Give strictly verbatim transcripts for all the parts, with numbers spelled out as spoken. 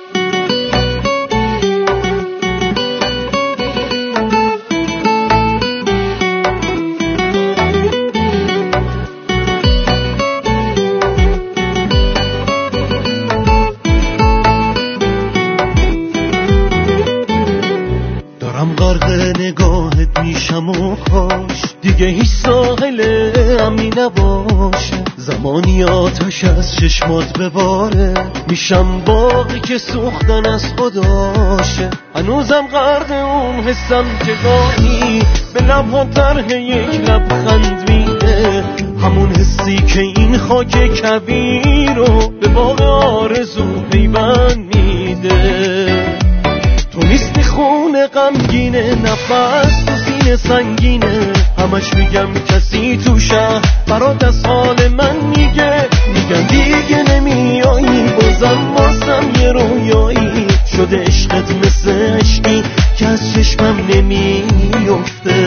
غرق نگاهت میشم و کاش دیگه هیچ ساحل امنی نباشه. زمانی آتش از چشمات بباره، میشم باقی که سوختن از خداشه. هنوزم غرق اون حسم که گاهی به لبها طرح یک لبخند میده، همون حسی که این خاک کبیر رو به باغ آرزو پیوند میده. تو نیستی خون غمگینه، نفس تو سینه سنگینه، همش میگم کسی تو شهر برات از حال من میگه. میگن دیگه نمیایی، بازم واسم یه رویایی شده عشقت مثل عشقی که از چشمم نمیفته.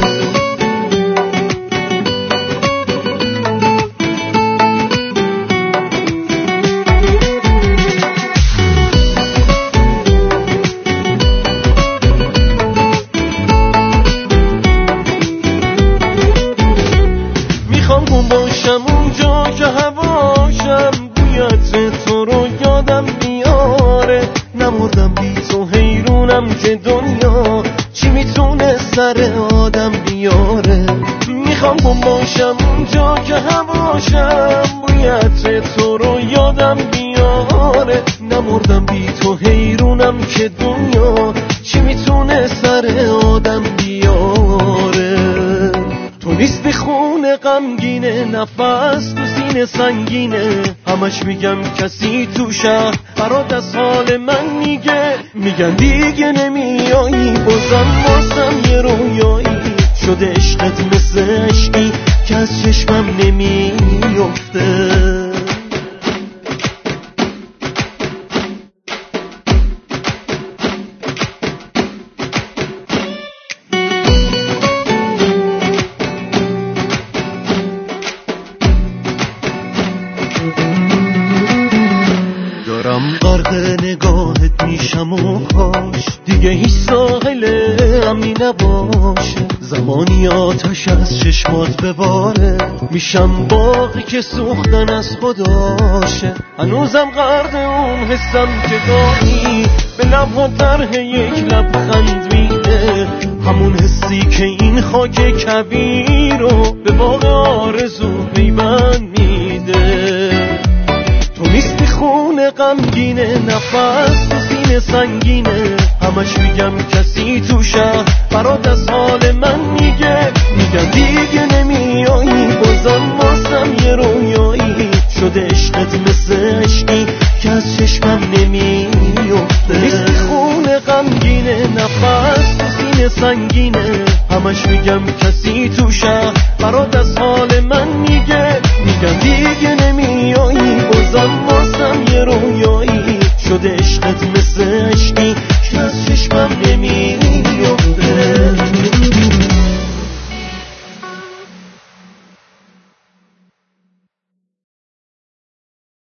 باشم اونجا که هواشم بویت تو رو یادم بیاره. نمردم بی تو، حیرونم که دنیا چی میتونه سر آدم بیاره. میخوام گم باشم اونجا که هواشم بویت تو رو یادم بیاره. نمردم بی تو، حیرونم که دنیا چی میتونه سر آدم بیاره. تو نیستی خون غمگینه، نفس تو سینه سنگینه، همش میگم کسی تو شهر برات از حال من میگه. میگن دیگه نمیایی، بازم واسم یه رویایی شده عشقت مثل عشقی که از چشمم نمیفته. دارم غرق نگاهت میشم و کاش دیگه هیچ ساحل امنی نباشه. زمانی آتش از چشمات بباره، میشم باقی که سوختن از خداشه. هنوزم غرق اون حسم که گاهی به لبها طرح یک لبخند میده، همون حسی که این خاک کبیر رو به باغ آرزو پیوند میده. تو نیستی خون غمگینه، نفس تو سینه سنگینه، همش میگم کسی تو شهر برات از حال من میگه. میگن دیگه نمیایی، بازم واسم یه رویایی شده عشقت مثل عشقی که از چشمم نمیفته. نیستی خون غمگینه، نفس تو سینه سنگینه، همش میگم کسی تو شهر برات از حال من میگه. میگن دیگه نمیایی، بازم واسم یه رویایی شده عشقت مثل عشقی